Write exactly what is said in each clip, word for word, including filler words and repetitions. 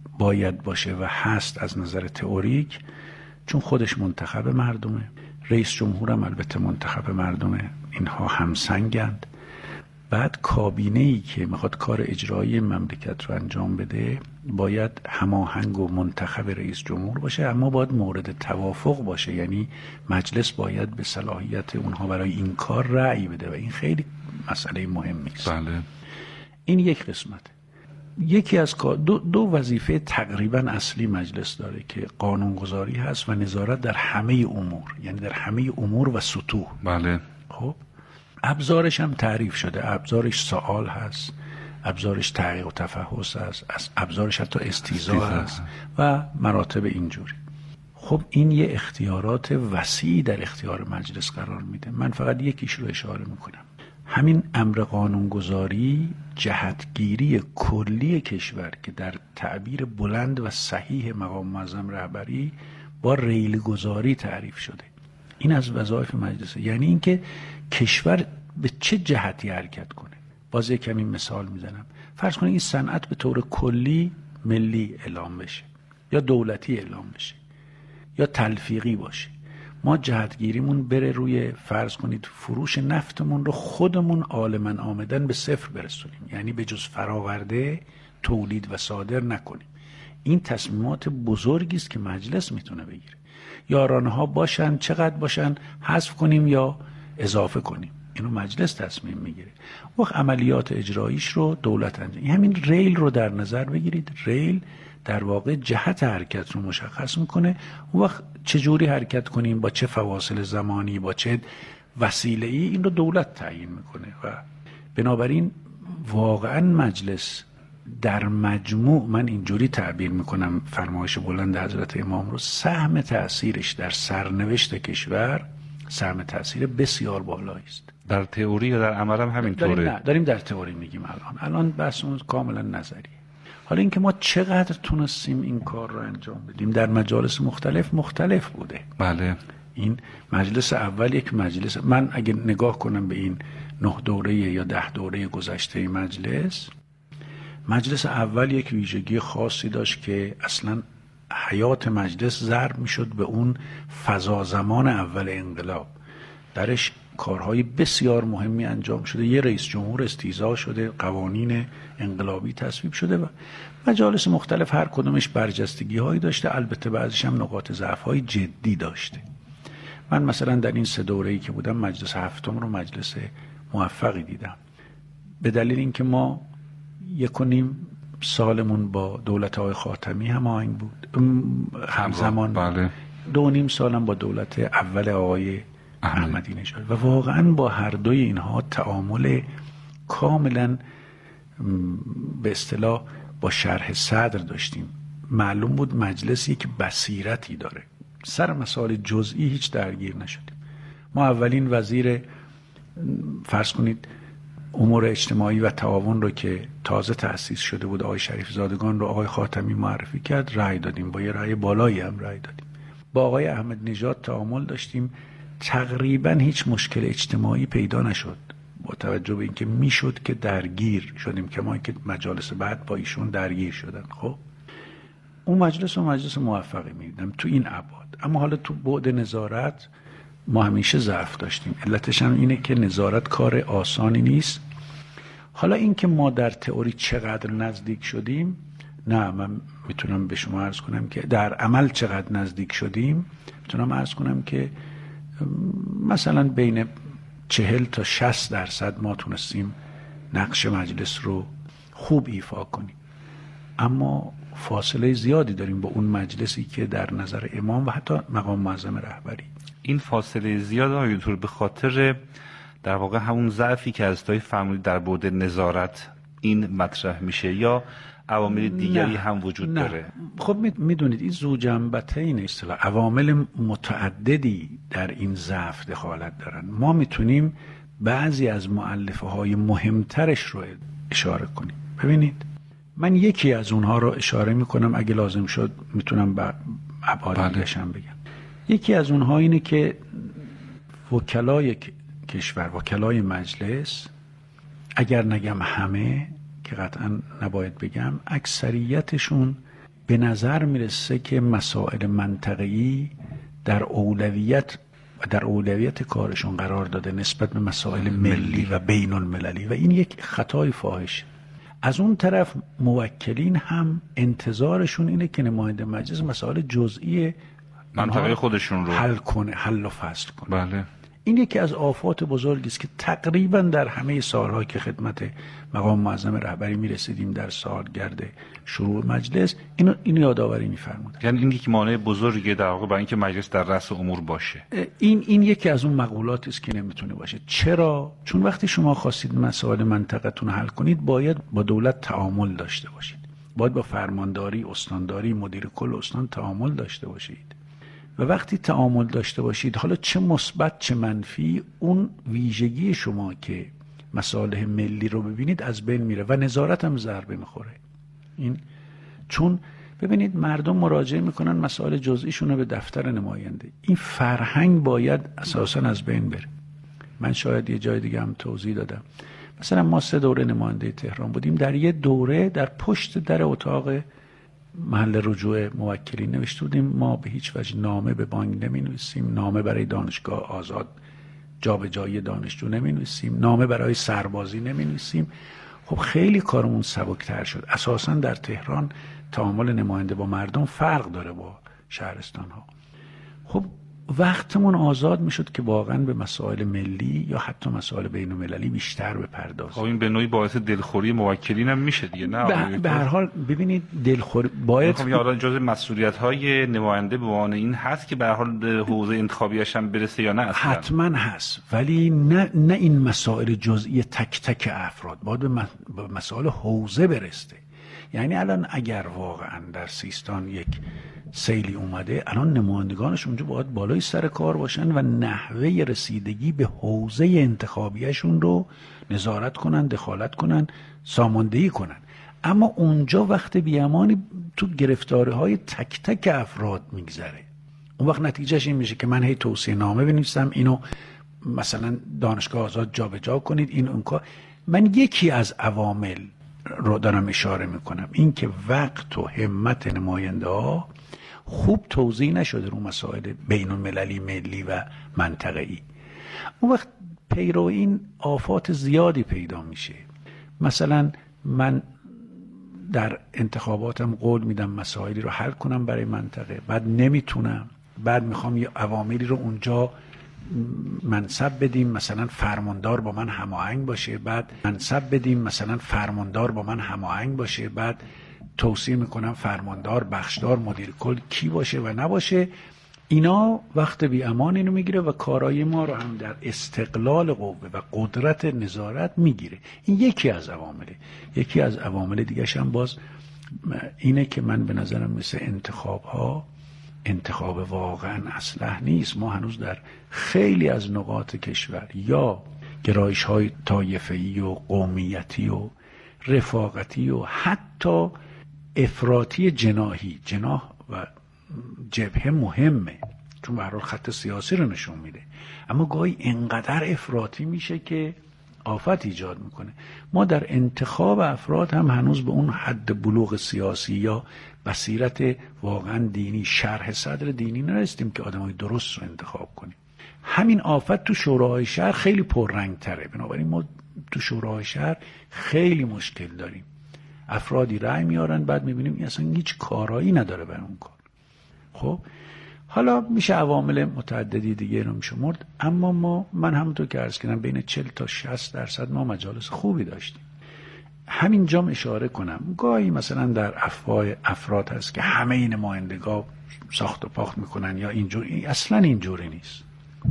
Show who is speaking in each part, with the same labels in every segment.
Speaker 1: باید باشه و هست از نظر تئوریک، چون خودش منتخب مردمه، رئیس جمهورم البته منتخب مردمه، اینها همسنگند. بعد کابینه‌ای که میخواد کار اجرایی مملکت رو انجام بده باید هماهنگ و منتخب رئیس جمهور باشه، اما باید مورد توافق باشه، یعنی مجلس باید به صلاحیت اونها برای این کار رأی بده و این خیلی مسئله مهمی است.
Speaker 2: بله.
Speaker 1: این یک قسمت. یکی از دو, دو وظیفه تقریبا اصلی مجلس داره که قانونگذاری هست و نظارت در همه امور، یعنی در همه امور و سطوح.
Speaker 2: بله.
Speaker 1: خب ابزارش هم تعریف شده، ابزارش سوال هست، ابزارش تحقیق و تفحص هست، ابزارش حتی استیضاح هست و مراتب اینجوری. خب این یه اختیارات وسیعی در اختیار مجلس قرار میده. من فقط یکیش رو اشاره میکنم. همین امر قانونگذاری جهتگیری کلی کشور که در تعبیر بلند و صحیح مقام معظم رهبری با ریل گذاری تعریف شده. این از وظایف مجلسه، یعنی اینکه کشور به چه جهتی حرکت کنه. باز یک کمی مثال میزنم. فرض کنید این صنعت به طور کلی ملی اعلام بشه یا دولتی اعلام بشه یا تلفیقی باشه. ما جهتگیریمون بره روی فرض کنید فروش نفتمون رو خودمون عالماً آمدن به صفر برسونیم، یعنی به جز فراورده تولید و صادر نکنیم. این تصمیمات بزرگی است که مجلس میتونه بگیره. یارانه ها باشن، چقدر باشن، حذف کنیم یا اضافه کنیم، اینو مجلس تصمیم میگیره. وقت عملیات اجراییش رو دولت انجام. همین ریل رو در نظر بگیرید. ریل در واقع جهت حرکت رو مشخص میکنه. وقت چجوری حرکت کنیم، با چه فواصل زمانی، با چه وسیله‌ای، این رو دولت تعیین میکنه. و بنابراین واقعا مجلس در مجموع، من اینجوری تعبیر میکنم فرمایش بلند حضرت امام رو، سهم تأثیرش در سرنوشت کشور سهم تأثیر بسیار بالایی است.
Speaker 2: در تئوری یا در عمل هم همینطوره؟
Speaker 1: داریم, نه داریم در تئوری میگیم. الان الان بحثمون کاملا نظریه. حالا اینکه ما چقدر تونستیم این کار رو انجام بدیم در مجالس مختلف مختلف بوده.
Speaker 2: بله.
Speaker 1: این مجلس اول یک مجلس، من اگه نگاه کنم به این نه دوره یا ده دوره گذشته مجلس، مجلس اول یک ویژگی خاصی داشت که اصلا حیات مجلس ضرب میشد به اون فضا زمان اول انقلاب. درش کارهای بسیار مهمی انجام شده، یه رئیس جمهور استیضاح شده، قوانین انقلابی تصویب شده و مجالس مختلف هر کدومش برجستگی هایی داشته، البته بعضیش هم نقاط ضعف های جدی داشته. من مثلا در این سه دوره‌ای که بودم مجلس هفتم رو مجلس موفقی دیدم، به دلیل اینکه ما یک و نیم سالمون با دولت آقای خاتمی هماهنگ بود، همزمان.
Speaker 2: بله.
Speaker 1: دو نیم سالم با دولت اول آقای احمدی نژاد و واقعا با هر دوی اینها تعامل کاملا به اصطلاح با شرح صدر داشتیم. معلوم بود مجلس یک بصیرتی داره، سر مسائل جزئی هیچ درگیر نشدیم. ما اولین وزیر فرض کنید امور اجتماعی و تعاون رو که تازه تأسیس شده بود، آقای شریف زادگان رو آقای خاتمی معرفی کرد، رأی دادیم، با یه رأی بالایی هم رأی دادیم. با آقای احمد نژاد تعامل داشتیم، تقریبا هیچ مشکل اجتماعی پیدا نشد، با توجه به اینکه میشد که درگیر شدیم، که ما که مجالس بعد با ایشون درگیر شدن. خب اون مجلس و مجلس موفقی میدیدم تو این ابعاد. اما حالا تو بعد نظارت ما همیشه ضعف داشتیم. علتش هم اینه که نظارت کار آسانی نیست. حالا این که ما در تئوری چقدر نزدیک شدیم، نه من میتونم به شما عرض کنم که در عمل چقدر نزدیک شدیم. میتونم عرض کنم که مثلا بین چهل تا شصت درصد ما تونستیم نقش مجلس رو خوب ایفا کنیم، اما فاصله زیادی داریم با اون مجلسی که در نظر امام و حتی مقام معظم رهبری.
Speaker 2: این فاصله زیاد آقای دکتر به خاطر در واقع همون ضعفی که از تای فرمودید در بعد نظارت این مطرح میشه یا عوامل دیگری
Speaker 1: نه،
Speaker 2: هم وجود
Speaker 1: نه.
Speaker 2: داره؟
Speaker 1: خب میدونید این زوجنبتین اصطلاح عوامل متعددی در این ضعف دخالت دارن. ما میتونیم بعضی از مؤلفه های مهمترش رو اشاره کنیم. ببینید من یکی از اونها رو اشاره میکنم، اگه لازم شد میتونم به ابعاد دیگه‌ش هم بگم. یکی از اونها اینه که وکلای کشور، وکلای مجلس، اگر نگم همه که قطعا نباید بگم، اکثریتشون به نظر میرسه که مسائل منطقه‌ای در اولویت و در اولویت کارشون قرار داده نسبت به مسائل ملی و بین المللی و این یک خطای فاحش. از اون طرف موکلین هم انتظارشون اینه که نماینده مجلس مسائل جزئی
Speaker 2: منطقه خودشون رو
Speaker 1: حل کنه، حل و فصل کنه.
Speaker 2: بله.
Speaker 1: این یکی از آفات بزرگی است که تقریبا در همه سالها که خدمت مقام معظم رهبری میرسیدیم در سالگرد شروع مجلس اینو اینو یادآوری می‌فرمودن.
Speaker 2: یعنی این یک مانع بزرگیه در واقع برای اینکه مجلس در رأس امور باشه.
Speaker 1: این این یکی از اون مقولاتی است که نمیتونه باشه. چرا؟ چون وقتی شما خواستید مسائل منطقه‌تون حل کنید باید با دولت تعامل داشته باشید. باید با فرمانداری، استانداری، مدیر کل استان تعامل داشته باشید. و وقتی تعامل داشته باشید، حالا چه مثبت چه منفی، اون ویژگی شما که مصالح ملی رو ببینید از بین میره و نظارت هم ضربه میخوره. این چون ببینید مردم مراجعه میکنن مسائل جزئیشون رو به دفتر نماینده، این فرهنگ باید اساسا از بین بره. من شاید یه جای دیگه هم توضیح دادم، مثلا ما سه دوره نماینده تهران بودیم، در یه دوره در پشت در اتاق محل رجوع موکلین نوشته بودیم ما به هیچ وجه نامه به بانک نمی نویسیم، نامه برای دانشگاه آزاد جابجایی دانشجو نمی نویسیم، نامه برای سربازی نمی نویسیم. خب خیلی کارمون سبکتر شد. اساسا در تهران تعامل نماینده با مردم فرق داره با شهرستان ها. خب وقتمون آزاد میشد که واقعا به مسائل ملی یا حتی مسائل بین المللی بیشتر بپردازیم.
Speaker 2: خب این به نوعی باعث دلخوری موکلین هم میشه دیگه، نه؟
Speaker 1: به هر حال ببینید دلخوری باید
Speaker 2: خب حالا جزء مسئولیت‌های نماینده به عنوان این هست که به هر حال حوزه انتخابیش هم برسه یا نه اصلا؟
Speaker 1: حتما هست، ولی نه نه این مسائل جزئی تک تک افراد، باید به مسائل حوزه برسه. یعنی الان اگر واقعا در سیستان یک سیلی اومده، الان نمایندگانش اونجا باید بالای سر کار باشن و نحوه رسیدگی به حوزه انتخابیشون رو نظارت کنن، دخالت کنن، ساماندهی کنن. اما اونجا وقت بیامانی تو گرفتاری های تک تک افراد میگذره. اون وقت نتیجهش این میشه که من هی توصیه نامه بنویسم اینو مثلا دانشگاه آزاد جابجا کنید، این اون کار. من یکی از عوامل رو دارم اشاره میکنم، این که وقت و همت نماینده ها خوب توزیع نشده رو مسائل بین المللی، ملی و منطقه‌ای. اون وقت پیرو این آفات زیادی پیدا میشه. مثلا من در انتخاباتم قول میدم مسائلی رو حل کنم برای منطقه، بعد نمیتونم، بعد میخوام یه عواملی رو اونجا منصب بدیم مثلا فرماندار با من هماهنگ باشه، بعد منصب بدیم مثلا فرماندار با من هماهنگ باشه، بعد توصیه میکنم فرماندار، بخشدار، مدیر کل کی باشه و نباشه. اینا وقت بی امان اینو میگیره و کارای ما رو هم در استقلال قوه و قدرت نظارت میگیره. این یکی از عوامله. یکی از عوامل دیگه هم باز اینه که من به نظرم مثل انتخاب ها انتخاب واقعا اصلح نیست. ما هنوز در خیلی از نقاط کشور یا گرایش های طایفه‌ای و قومیتی و رفاقتی و حتی افراطی جناحی، جناح و جبهه مهمه چون به هر حال خط سیاسی رو نشون میده، اما گاهی انقدر افراطی میشه که آفت ایجاد میکنه. ما در انتخاب افراد هم هنوز به اون حد بلوغ سیاسی یا بصیرت واقعا دینی، شرح صدر دینی نرسیدیم که آدمای درست رو انتخاب کنیم. همین آفت تو شوراهای شهر خیلی پررنگ تره، بنابراین ما تو شوراهای شهر خیلی مشکل داریم. افرادی رأی میارن بعد میبینیم این اصلا هیچ کارایی نداره برای اون کار. خب حالا میشه عوامل متعددی دیگه رو میشه مرد، اما ما من همونطور که عرض کردم بین چهل تا شصت درصد ما مجالس خوبی داشتیم. همینجا اشاره کنم گاهی مثلا در افواه افراد هست که همه این نمایندگان ساخت و پاخت میکنن یا اینجوری، اصلا اینجوری نیست.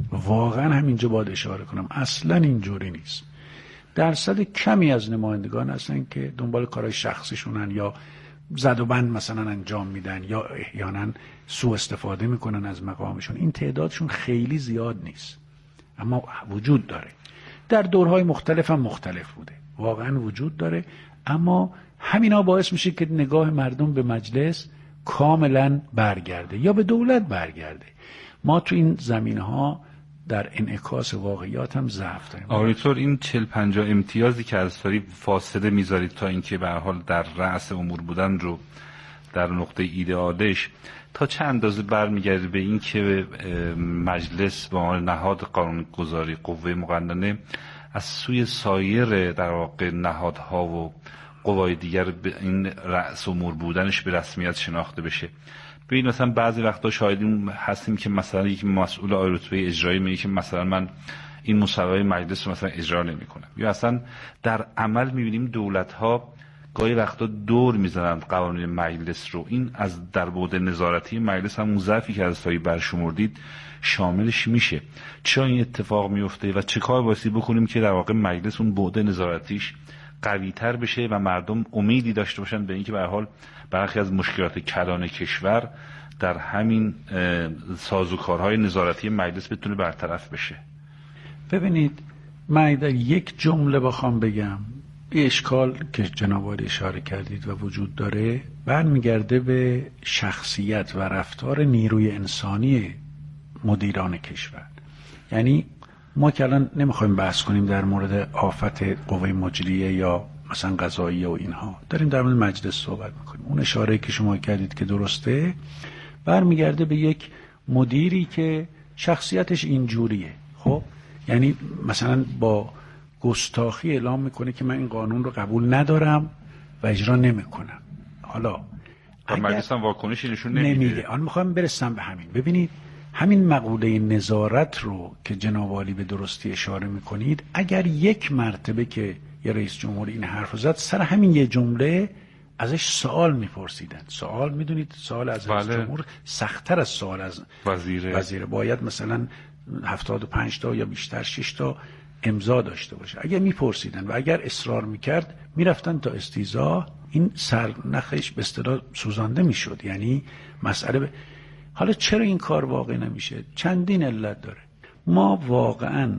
Speaker 1: واقعا همینجا باید اشاره کنم اصلا اینجوری نیست. درصد کمی از نمایندگان هستن که دنبال کارهای شخصیشونن یا زد و بند مثلا انجام میدن یا احیانا سوء استفاده میکنن از مقامشون. این تعدادشون خیلی زیاد نیست اما وجود داره. در دورهای مختلف هم مختلف بوده، واقعا وجود داره. اما همینا باعث میشه که نگاه مردم به مجلس کاملا برگرده یا به دولت برگرده. ما تو این زمینه‌ها در انعکاس واقعیات هم ضعف داریم.
Speaker 2: آقای دکتر این چهل پنجاه امتیازی که از طریق فاصله میذارید تا اینکه به هر حال در رأس امور بودن رو در نقطه ایدئالش تا چه اندازه برمیگرده به این که مجلس به عنوان نهاد قانونگذاری قوه مقننه از سوی سایر در واقع نهادها و قوای دیگر به این رأس امور بودنش به رسمیت شناخته بشه. ببین مثلا بعضی وقتا شاهدیم هستیم که مثلا یک مسئول عالی رتبه اجرایی میگه که مثلا من این مصوبه مجلس رو مثلا اجرا نمی‌کنم، یا اصلا در عمل می‌بینیم دولت‌ها گاهی وقتا دور می‌زنند قوانین مجلس رو. این از در بعد نظارتی مجلس همون ضعفی که از تایی برشمردید شاملش میشه. چرا این اتفاق میفته و چه کار بایستی بکنیم که در واقع مجلس اون بعد نظارتیش قوی‌تر بشه و مردم امیدی داشته باشن به اینکه به هر حال برخی از مشکلات کلان کشور در همین سازوکارهای نظارتی مجلس بتونه برطرف بشه؟
Speaker 1: ببینید، من در یک جمله بخوام بگم، یه اشکال که جناب عالی اشاره کردید و وجود داره برمیگرده به شخصیت و رفتار نیروی انسانی مدیران کشور. یعنی ما که الان نمیخوایم بحث کنیم در مورد آفت قوه مجریه یا مثلا قضاییه و اینها، داریم در مورد مجلس صحبت میکنیم. اون اشاره که شما کردید که درسته برمیگرده به یک مدیری که شخصیتش اینجوریه. خب یعنی مثلا با گستاخی اعلام میکنه که من این قانون رو قبول ندارم و اجرا نمیکنم. حالا
Speaker 2: مجلس هم واکنشی نشون نمیده.
Speaker 1: نمیده. آن میخوام برسم به همین. ببینید، همین مقوله نظارت رو که جناب عالی به درستی اشاره میکنید، اگر یک مرتبه که یه رئیس جمهور این حرف رو زد، سر همین یه جمله ازش سوال میپرسیدن. سوال میدونید سوال از رئیس
Speaker 2: بله.
Speaker 1: جمهور سخت‌تر از سوال از
Speaker 2: وزیره.
Speaker 1: وزیره. باید مثلا هفتاد و پنج تا یا بیشتر شش تا امضا داشته باشه. اگر میپرسیدن و اگر اصرار میکرد میرفتن تا استیضاح، این سرنخش به اصطلاح سوزانده میشد. یعنی مسئله ب... حالا چرا این کار واقع نمیشه؟ چندین علت داره. ما واقعا،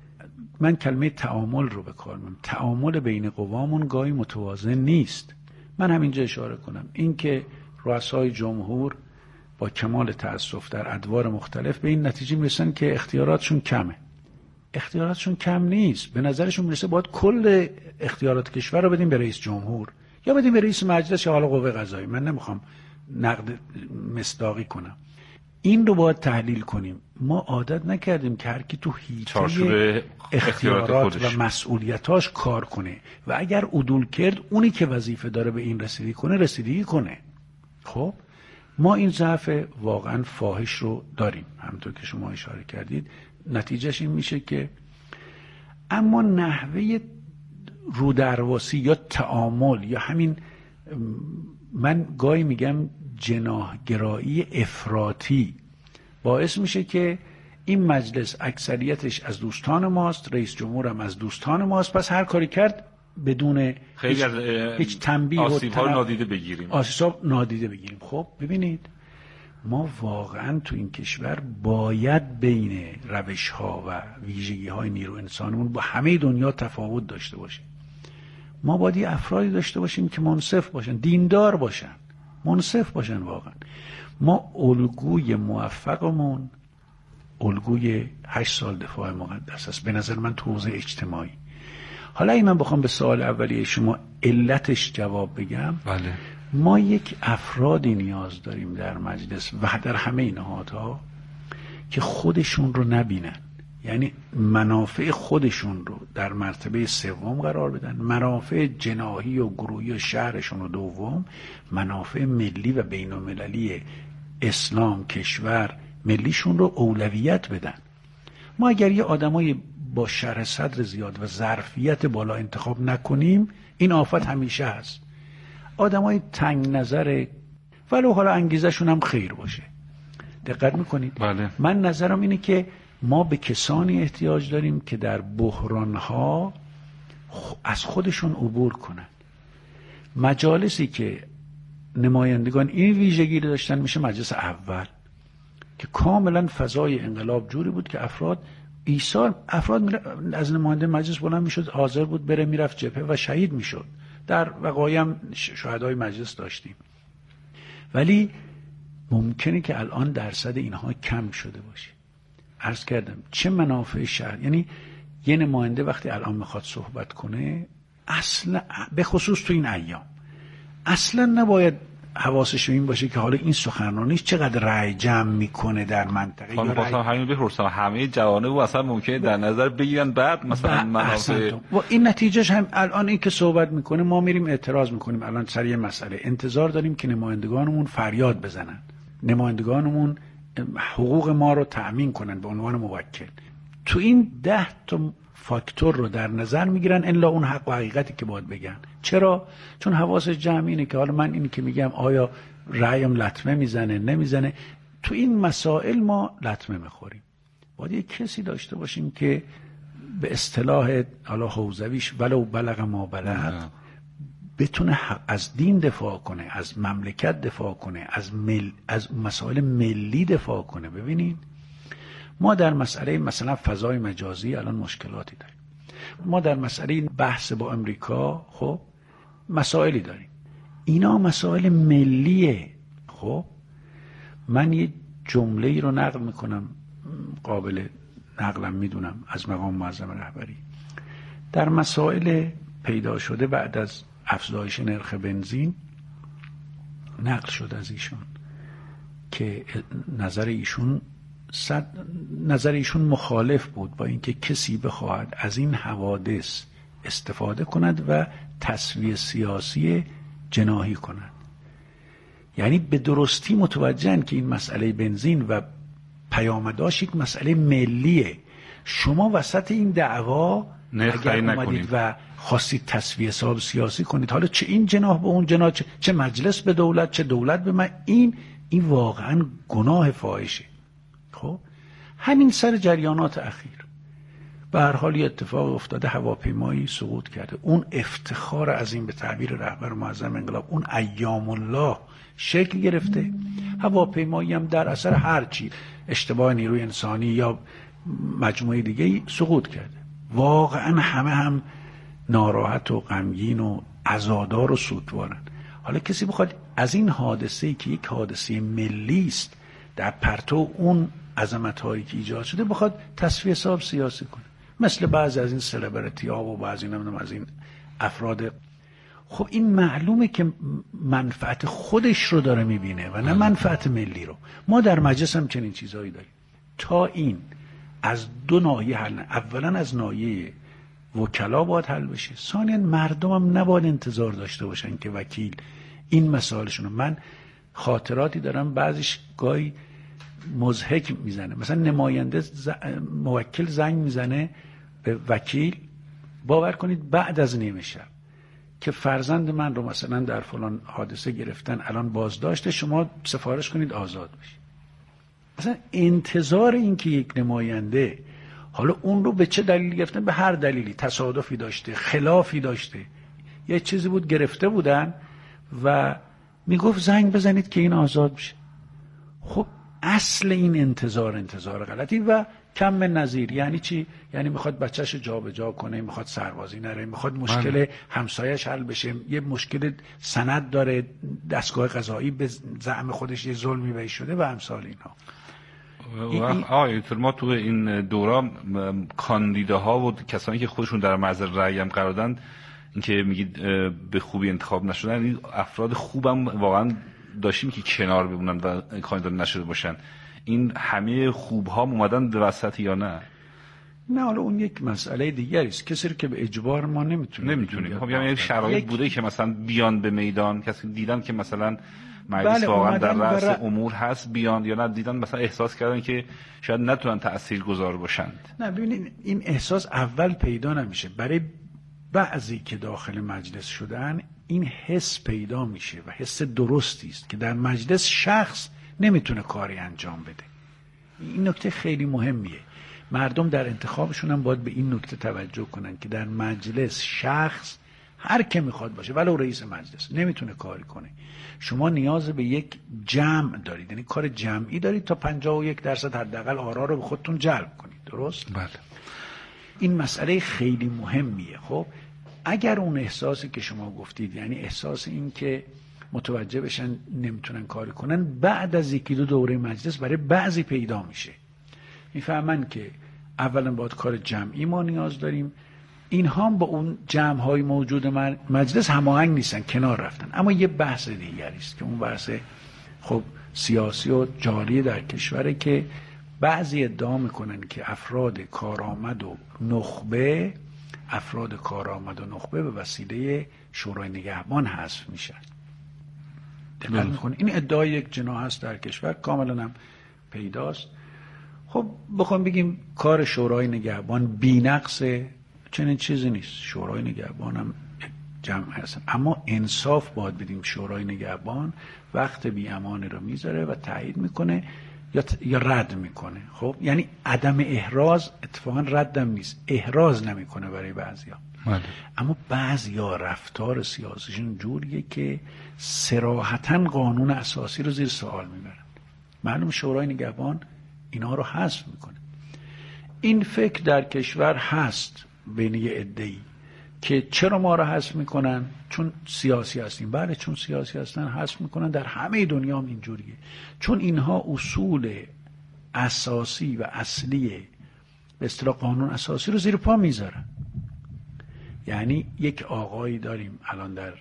Speaker 1: من کلمه تعامل رو به کار میبرم، تعامل بین قوامون گاهی متوازن نیست. من همینجا اشاره کنم این که رؤسای جمهور با کمال تأسف در ادوار مختلف به این نتیجه میرسن که اختیاراتشون کمه. اختیاراتشون کم نیست. به نظرشون میرسه باید کل اختیارات کشور رو بدیم به رئیس جمهور یا بدیم به رئیس مجلس یا حالا قوه قضاییه. من نمیخوام نقد مصداقی کنم. این رو باید تحلیل کنیم. ما عادت نکردیم که هر کی تو حیطه اختیارات و مسئولیتاش کار کنه و اگر عدول کرد اونی که وظیفه داره به این رسیدگی کنه رسیدگی کنه. خب ما این ضعف واقعا فاحش رو داریم، همونطور که شما اشاره کردید. نتیجهش این میشه که اما نحوه رودرواسی یا تعامل یا همین، من گاهی میگم جناح‌گرایی افراطی باعث میشه که این مجلس اکثریتش از دوستان ماست، رئیس جمهور هم از دوستان ماست، پس هر کاری کرد بدون
Speaker 2: خیلی
Speaker 1: هیچ,
Speaker 2: از
Speaker 1: هیچ تنبیه
Speaker 2: آسیب‌ها
Speaker 1: و تنب...
Speaker 2: نادیده بگیریم
Speaker 1: آسیب نادیده بگیریم. خب ببینید، ما واقعا تو این کشور باید بین روش‌ها و ویژگی‌های نیرو انسانمون با همه دنیا تفاوت داشته باشیم. ما باید افرادی داشته باشیم که منصف باشن، دیندار باشن، منصف باشن. واقعا ما الگوی موفقمون الگوی هشت سال دفاع مقدس است به نظر من تو حوزه اجتماعی. حالا این من بخوام به سوال اولیه شما علتش جواب بگم،
Speaker 2: بله.
Speaker 1: ما یک افرادی نیاز داریم در مجلس و در همه نهادها که خودشون رو نبینن، یعنی منافع خودشون رو در مرتبه سوم قرار بدن، منافع جناحی و گروهی و شهرشون رو دوم، منافع ملی و بین المللی اسلام کشور ملیشون رو اولویت بدن. ما اگر یه آدمای با شرح صدر زیاد و ظرفیت بالا انتخاب نکنیم، این آفت همیشه هست. آدمای تنگ نظر ولو حالا انگیزه شون هم خیر باشه. دقت میکنید؟
Speaker 2: بله.
Speaker 1: من نظرم اینه که ما به کسانی احتیاج داریم که در بحرانها از خودشون عبور کنن. مجالسی که نمایندگان این ویژگی رو داشتن میشه مجلس اول که کاملا فضای انقلاب جوری بود که افراد ایثار افراد از نماینده مجلس بلند میشد، حاضر بود بره میرفت جبهه و شهید میشد. در وقایع هم شهدای مجلس داشتیم. ولی ممکنه که الان درصد اینها کم شده باشه. عرض کردم چه منافع شهر، یعنی یه نماینده وقتی الان میخواد صحبت کنه، اصلا به خصوص تو این ایام اصلا نباید حواسش این باشه که حالا این سخنرانیش چقدر رأی جمع میکنه در منطقه.
Speaker 2: خانم
Speaker 1: یا
Speaker 2: رأی... همین بپرسم همه جوانب و اصلا ممکنه در نظر بگیرن بعد مثلا منافع
Speaker 1: و این نتیجهش هم الان این که صحبت میکنه ما میریم اعتراض میکنیم الان سر یه مسئله، انتظار داریم که نمایندگانمون فریاد بزنن، نمایندگانمون حقوق ما رو تأمین کنن به عنوان موکل. تو این ده تا فاکتور رو در نظر میگیرن الا اون حق و حقیقتی که باید بگن. چرا؟ چون حواس جمع اینه که حالا من اینی که میگم آیا رأیم لطمه میزنه نمیزنه، تو این مسائل ما لطمه میخوریم. باید یک کسی داشته باشیم که به اصطلاح حالا حوزویش ولو بلغ ما بلغ بتونه از دین دفاع کنه، از مملکت دفاع کنه، از مل... از مسائل ملی دفاع کنه. ببینید ما در مسئله مثلا فضای مجازی الان مشکلاتی داریم، ما در مسئله بحث با امریکا خب مسائلی داریم، اینا مسائل ملیه. خب من یه جمله ای رو نقل میکنم، قابل نقلم میدونم از مقام معظم رهبری، در مسائل پیدا شده بعد از افزایش نرخ بنزین نقل شد از ایشون که نظر ایشون صد نظر ایشون مخالف بود با اینکه کسی بخواهد از این حوادث استفاده کند و تسویه سیاسی جناحی کند. یعنی به درستی متوجهن که این مسئله بنزین و پیامداش یک مسئله ملیه. شما وسط این دعوا اگر اومدید و خواستید تسویه حساب سیاسی کنید، حالا چه این جناح به اون جناح، چه, چه مجلس به دولت، چه دولت به من، این این واقعا گناه فاحشه. خب همین سر جریانات اخیر به هر حال اتفاق افتاده، هواپیمایی سقوط کرده، اون افتخار عظیم به تعبیر رهبر معظم انقلاب، اون ایام الله شکل گرفته. هواپیمایی هم در اثر هرچی اشتباه نیروی انسانی یا مجموعه دیگه سقوط کرده. واقعا همه هم ناراحت و غمگین و عزادار و سوگوارن. حالا کسی بخواد از این حادثه‌ای که یک حادثه ملی است در پرتو اون عظمت‌هایی که ایجاد شده بخواد تسویه حساب سیاسی کنه، مثل بعضی از این سلبریتی‌ها و بعضی نمیدونم از این افراد، خب این معلومه که منفعت خودش رو داره میبینه و نه منفعت ملی رو. ما در مجلس هم چنین چیزایی داریم. تا این از دو ناحیه حل، اولا از ناحیه وکلا باید حل بشه، ثانیاً مردم هم نباید انتظار داشته باشن که وکیل این مسائلشون. من خاطراتی دارم بعضیش گاهی مضحک میزنه، مثلا نماینده ز... موکل زنگ میزنه به وکیل، باور کنید بعد از نیمه شب که فرزند من رو مثلا در فلان حادثه گرفتن الان بازداشته، شما سفارش کنید آزاد بشه. مثلا انتظار این که یک نماینده، حالا اون رو به چه دلیلی گرفتن، به هر دلیلی، تصادفی داشته، خلافی داشته، یه چیزی بود گرفته بودن و میگفت زنگ بزنید که این آزاد بشه. خب اصل این انتظار انتظار غلطی و کم نظیر. یعنی چی؟ یعنی میخواد بچه‌شو جابجا کنه، میخواد سربازی نره، میخواد مشکل همسایه‌اش حل بشه، یه مشکل سند داره، دستگاه قضایی به زعم خودش یه ظلمی بهش شده و امثال اینها.
Speaker 2: آقای ما تو این دوران کاندیداها و کسانی که خودشون در معرض رأی هم قرار دادن، اینکه میگید به خوبی انتخاب نشدن، این افراد خوبم واقعا داشتیم که کنار بمونن و کاندیدا نشده باشن. این همه خوب ها اومدن به وسط یا نه؟
Speaker 1: نه، حالا اون یک مسئله دیگری است. کسی رو که به اجبار ما نمیتونیم
Speaker 2: نمیتونیم خب یعنی شرایط یک... بوده که مثلا بیان به میدان، کسی دیدن که مثلا مجلس
Speaker 1: بله
Speaker 2: واقعا در رأس
Speaker 1: بر...
Speaker 2: امور هست بیان، یا نه دیدن مثلا احساس کردن که شاید نتونن تاثیرگذار باشند؟
Speaker 1: نه ببینید این احساس اول پیدا نمیشه، برای بعضی که داخل مجلس شدن این حس پیدا میشه و حس درستی است که در مجلس شخص نمیتونه کاری انجام بده. این نکته خیلی مهمیه. مردم در انتخابشون هم باید به این نکته توجه کنن که در مجلس شخص هر که میخواد باشه ولو رئیس مجلس نمیتونه کاری کنه. شما نیاز به یک جمع دارید، یعنی کار جمعی دارید تا پنجاه و یک درصد حداقل آرا رو به خودتون جلب کنید. درست؟
Speaker 2: بله.
Speaker 1: این مسئله خیلی مهمیه. خب اگر اون احساسی که شما گفتید، یعنی احساس این که متوجه بشن نمیتونن کاری کنن، بعد از یکی دو دوره مجلس برای بعضی پیدا میشه. میفهمن که اولا باید کار جمعی ما نیاز داریم، اینها هم با اون جمع‌های موجود مجلس هماهنگ نیستن، کنار رفتن. اما یه بحث دیگری است که اون بحث خب سیاسی و جاری در کشوره که بعضی ادعا میکنن که افراد کارآمد و نخبه افراد کارآمد و نخبه به وسیله شورای نگهبان حذف میشن. دقت میکنه این ادعا یک جناح هست در کشور، کاملا هم پیداست. خب بخوام بگیم کار شورای نگهبان بی‌نقصه، چنین چیزی نیست. شورای نگهبان هم جمع هستن، اما انصاف باید بدیم. شورای نگهبان وقت بی امانی رو میذاره و تایید میکنه یا یا رد میکنه. خب یعنی عدم احراز اتفاقا ردم نیست، احراز نمیکنه برای بعضیا. ماده. اما بعضیا رفتار سیاسیشون جوریه که صراحتاً قانون اساسی رو زیر سوال میبرن. معلوم شورای نگهبان اینا رو حذف میکنه. این فکر در کشور هست بین یه عده‌ای که چرا ما رو حذف میکنن؟ چون سیاسی هستیم. بله چون سیاسی هستن حذف میکنن. در همه دنیا هم اینجوریه، چون اینها اصول اساسی و اصلی به اصطلاح قانون اساسی رو زیر پا میذارن. یعنی یک آقایی داریم الان در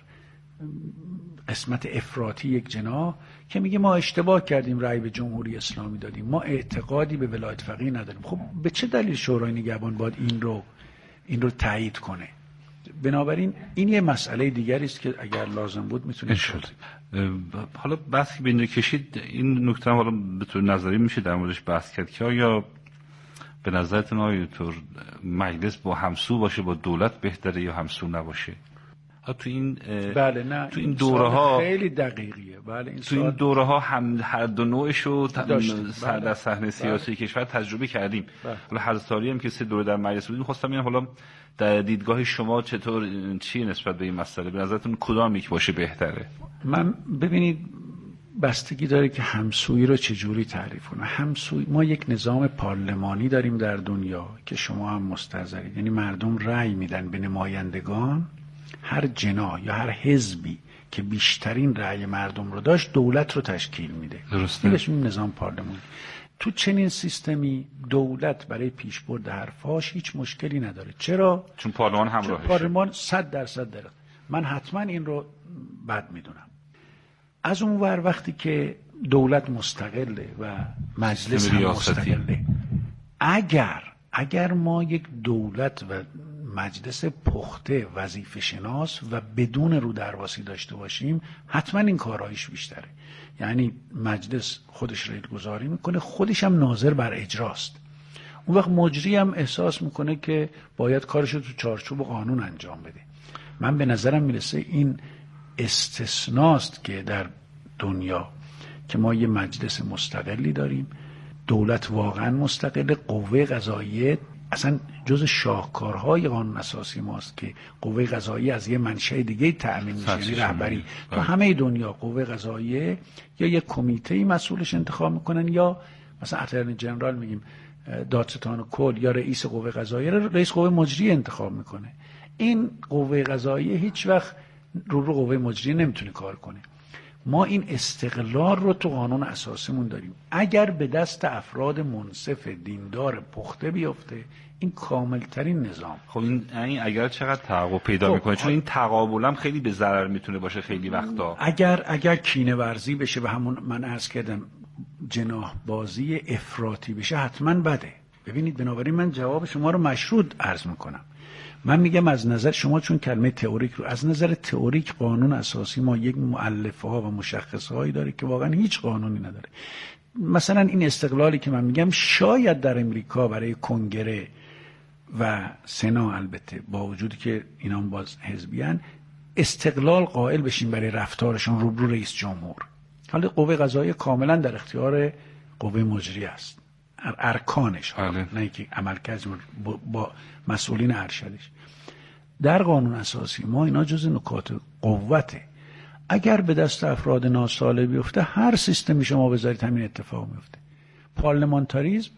Speaker 1: قسمت افراطی، یک جناح که میگه ما اشتباه کردیم رأی به جمهوری اسلامی دادیم، ما اعتقادی به ولایت فقیه نداریم. خب به چه دلیل شورای نگهبان باید این رو این رو تایید کنه؟ بنابراین این یه مسئله دیگری است که اگر لازم بود میتونید شد.
Speaker 2: حالا بحثی بین کشید این نکته هم حالا به طور نظری میشه در موردش بحث کرد که آیا به نظرتون آیا طور مجلس با همسو باشه با دولت بهتره یا همسو نباشه؟ تو این
Speaker 1: بله نه
Speaker 2: تو این دوره ها
Speaker 1: خیلی دقیقیه. بله این
Speaker 2: تو این دوره ها هم هر دو نوعش رو
Speaker 1: بله.
Speaker 2: در صحنه سیاسی بله. کشور تجربه کردیم.
Speaker 1: بله.
Speaker 2: حالا حضرتاری هم که سه دوره در مجلس بودیم، خواستم ببینم حالا در دیدگاه شما چطور چی نسبت به این مسئله؟ به نظرتون کدام یک باشه بهتره؟
Speaker 1: من ببینید بستگی داره که همسویی رو چجوری تعریف کنه. همسویی، ما یک نظام پارلمانی داریم در دنیا که شما هم مستحضرید، یعنی مردم رأی میدن به نمایندگان. هر جناح یا هر حزبی که بیشترین رأی مردم رو داشت دولت رو تشکیل میده.
Speaker 2: درسته.
Speaker 1: این نظام پارلمانی. تو چنین سیستمی دولت برای پیشبرد حرفاش هیچ مشکلی نداره. چرا؟
Speaker 2: چون پارلمان همراهشه.
Speaker 1: پارلمان صد درصد داره. من حتما این رو بد میدونم. از اون ور وقتی که دولت مستقله و مجلس هم مستقله، اگر اگر ما یک دولت و مجلس پخته وظیفه شناس و بدون رو درواسی داشته باشیم، حتما این کارهایش بیشتره. یعنی مجلس خودش ریل گذاری میکنه، خودش هم ناظر بر اجراست. اون وقت مجری هم احساس میکنه که باید کارش رو تو چارچوب قانون انجام بده. من به نظرم میرسه این استثناست که در دنیا که ما یه مجلس مستقلی داریم، دولت واقعا مستقل، قوه قضاییه اصلا جز شاهکارهای قانون اساسی ماست که قوه قضاییه از یه منشأ دیگه تأمین میشه، یعنی رهبری. تو همه دنیا قوه قضاییه یا یه کمیته مسئولش انتخاب میکنن، یا مثلا اترنی جنرال میگیم دادستان کل، یا رئیس قوه قضاییه رئیس قوه مجری انتخاب میکنه. این قوه قضاییه هیچ وقت رو رو قوه مجری نمیتونه کار کنه. ما این استقلال رو تو قانون اساسیمون داریم. اگر به دست افراد منصف دیندار پخته بیفته، این کاملترین نظام.
Speaker 2: خب این این اگر چقدر تعاقب پیدا خب میکنه، چون این تقابل هم خیلی به ضرر میتونه باشه خیلی وقتا.
Speaker 1: اگر اگر کینه ورزی بشه و همون من عرض کردم جناح بازی افراطی بشه، حتما بده. ببینید بنابراین من جواب شما رو مشروط عرض میکنم. من میگم از نظر شما، چون کلمه تئوریک رو، از نظر تئوریک قانون اساسی ما یک مؤلفه ها و مشخصه هایی داره که واقعا هیچ قانونی نداره. مثلا این استقلالی که من میگم شاید در امریکا برای کنگره و سنا، البته با وجودی که اینا باز حزبیان، استقلال قائل بشین برای رفتارشون روبرو رئیس جمهور. حالا قوه قضاییه کاملا در اختیار قوه مجری است، ارکانش، نه که عملکرد با, با مسئولین ارشدش. در قانون اساسی ما اینا جز نکات قوته. اگر به دست افراد ناسالم بیفته، هر سیستمی شما بذارید همین اتفاق میفته. پارلمانتاریسم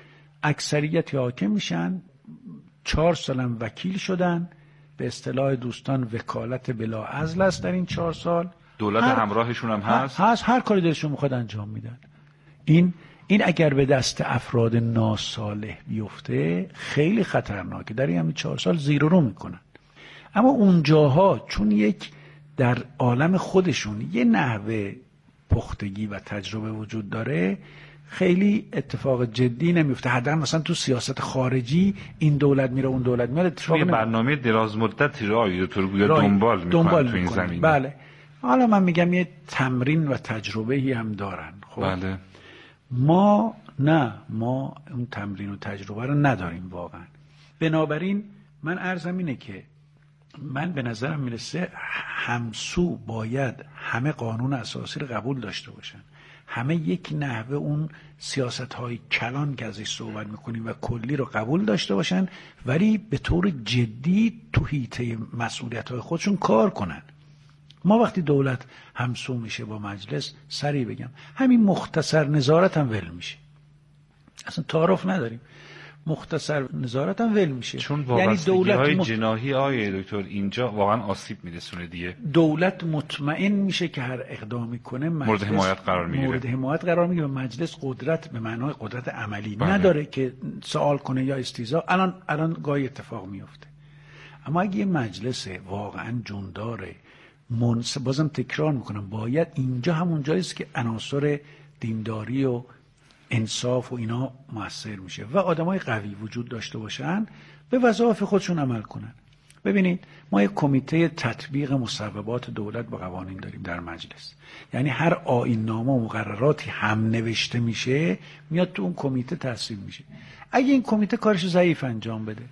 Speaker 1: اکثریت حاکم میشن، چهار سالم وکیل شدن، به اصطلاح دوستان وکالت بلا عزل است در این چهار سال.
Speaker 2: دولت همراهشون هم هست
Speaker 1: هست هر کاری دلشون میخواد انجام میدن. این این اگر به دست افراد ناصالح بیفته خیلی خطرناکه، در همین چهار سال زیر و رو میکنن. اما اون جاها چون یک در عالم خودشون یه نحوه پختگی و تجربه وجود داره، خیلی اتفاق جدی نمیفته. حداقل مثلا تو سیاست خارجی این دولت میره اون دولت میره،
Speaker 2: توی برنامه دراز مدتی رو آیدتور گویا دنبال میکنن تو این زمینه.
Speaker 1: بله. حالا من میگم یه تمرین و تجربه‌ای هم دارن. خب
Speaker 2: بله.
Speaker 1: ما نه، ما اون تمرین و تجربه رو نداریم واقعا. بنابراین من عرضم اینه که من به نظرم میرسه همسو باید همه قانون اساسی رو قبول داشته باشن، همه یک نحوه اون سیاست‌های کلان که ازش صحبت میکنیم و کلی رو قبول داشته باشن، ولی به طور جدی تو حیطه مسئولیت‌های خودشون کار کنن. ما وقتی دولت همسو میشه با مجلس، سریع بگم همین مختصر نظارت هم ول میشه، اصلا تعارف نداریم، مختصر نظارت هم ول میشه.
Speaker 2: چون وابستگی های مت... جناحی آیه دکتر اینجا واقعا آسیب میرسونه دیگه.
Speaker 1: دولت مطمئن میشه که هر اقدامی کنه
Speaker 2: مورد حمایت قرار میگیره،
Speaker 1: مورد حمایت قرار میگیره. مجلس قدرت به معنای قدرت عملی بله. نداره که سوال کنه یا استیضاح. الان الان گاهی اتفاق میفته. اما اگه یه مجلس واقعا جونداره، منص... بازم تکرار میکنم، باید اینجا همون جایی است که عناصر دینداری و انصاف و اینا موثر میشه و آدمای قوی وجود داشته باشن، به وظایف خودشون عمل کنن. ببینید ما یک کمیته تطبیق مصوبات دولت با قوانین داریم در مجلس، یعنی هر آیین‌نامه و مقرراتی هم نوشته میشه میاد تو اون کمیته تصویب میشه. اگه این کمیته کارش ضعیف انجام بده،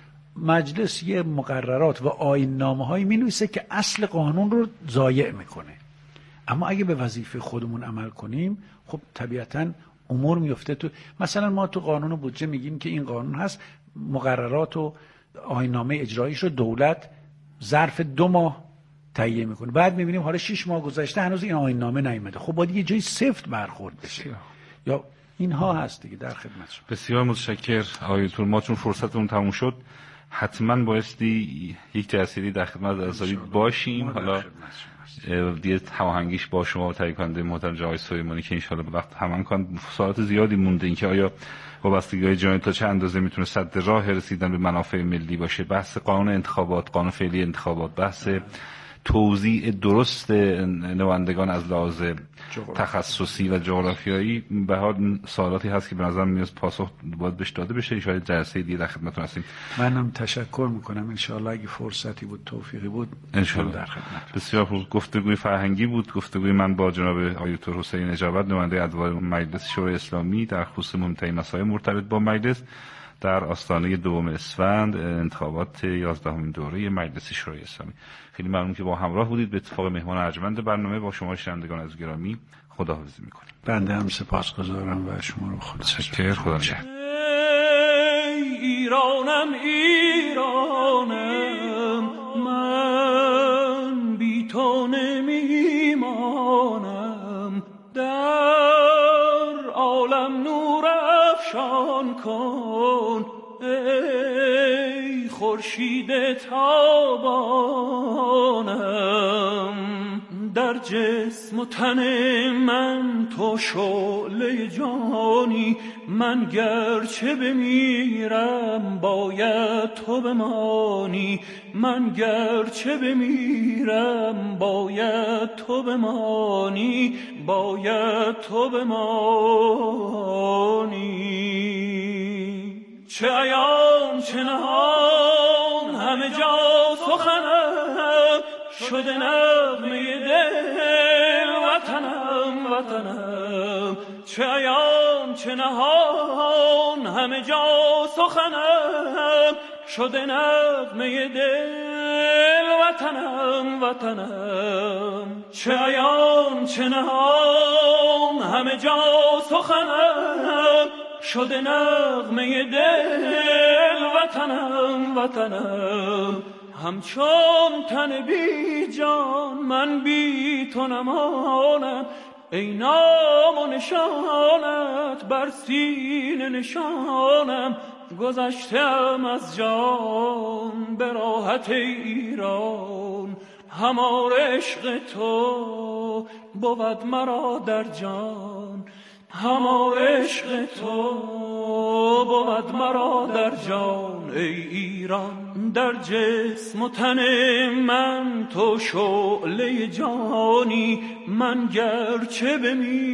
Speaker 1: مجلس یه مقررات و آیین‌نامه‌هایی می‌نویسه که اصل قانون رو ضایع میکنه. اما اگه به وظیفه خودمون عمل کنیم، خب طبیعتاً امور میفته. تو مثلا ما تو قانون بودجه میگیم که این قانون هست، مقررات و آیین‌نامه اجراییش رو دولت ظرف دو ماه تهیه میکنه، بعد میبینیم حالا شش ماه گذشته هنوز این آیین‌نامه نیومده. خب باید یه جای سفت برخورد بشه یا اینها هست دیگه. در خدمت شما.
Speaker 2: بسیار متشکر آقای دکتر. ما چون فرصتمون تموم شد حتما بایستی یک جلسه‌ای در خدمت عزیزی باشیم. حالا دیگه هماهنگیش با شما و تهیه کننده محترم جناب سلیمانی که ان شاء الله به وقت همان کن. سوالات زیادی مونده، اینکه آیا وابستگی‌های جنایی تا چه اندازه میتونه سد راه رسیدن به منافع ملی باشه، بحث قانون انتخابات، قانون فعلی انتخابات، بحث توزیع درست نمایندگان از لحاظ تخصصی و جغرافیایی، به حال سوالاتی هست که به نظر میاد پاسخ باید بهش داده بشه. ان شاء الله جلسه دیگه در خدمتتون هستیم.
Speaker 1: منم تشکر میکنم. ان شاء الله اگه فرصتی بود، توفیقی بود،
Speaker 2: ان شاء الله در خدمت. بسیار خوب. گفتگوی فرهنگی بود، گفتگوی من با جناب آقای دکتر حسین نجابت، نماینده ادوار مجلس شورای اسلامی در خصوص مهمترین مسائل مرتبط با مجلس در آستانه دوم اسفند انتخابات یازدهمین دوره مجلس شورای اسلامی. خیلی ممنون که با همراه بودید. به اتفاق مهمان ارجمند برنامه با شما شنوندگان از گرامی خداحافظی می‌کنیم.
Speaker 1: بنده هم سپاسگزارم و شما رو خدا
Speaker 2: تشکر. خدا نگهدار.
Speaker 3: ایرانم ایرانم من بی تو نمیمانم، در عالم نور افشان کن ای خورشید تابانم، در جسم و تن من تو شعله جانی، من گرچه بمیرم باید تو بمانی، من گرچه بمیرم باید تو بمانی، باید تو بمانی. چه عیان چه نهان همه جا سخنم، شده نغمه دل وطنم وطنم. چه عیان چه نهان همه جا سخنم، شده نغمه دل وطنم وطنم. چه عیان چه نهان همه جا سخنم، شده نغمه دل وطنم وطنم. همچون تن بی جان من بی تو نمانم، ای نام و نشانت بر سینه نشانم. گذشتم از جان به راحت ایران، همار عشق تو بود مرا در جان. هما عشق تو بود مرا در جان ای ایران، در جسم و تن من تو شعله جانی، من گرچه بمی